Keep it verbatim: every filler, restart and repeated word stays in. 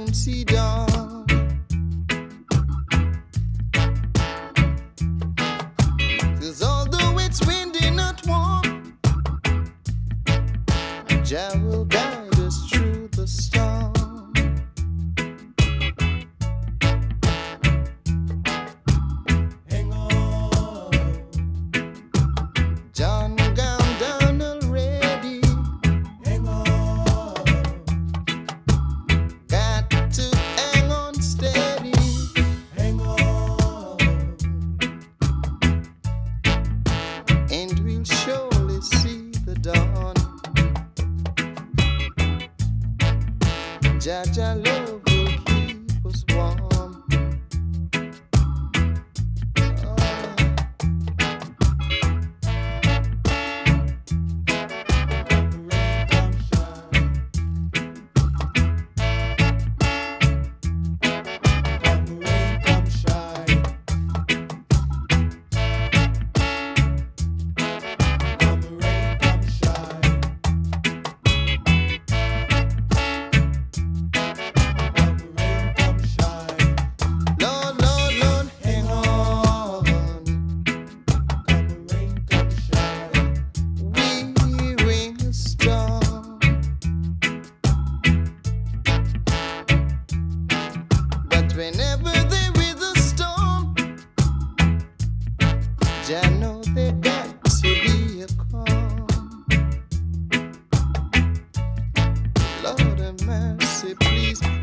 soon see dawn. 'Cause although it's windy, not warm, Jah will guide us through the storm. John gone down already. Hang on. Got to hang on steady. Hang on. And we'll surely see the dawn. Jah Jah love will keep us warm. Whenever there is a storm, Jah know there got to be a calm. Lord have mercy, please.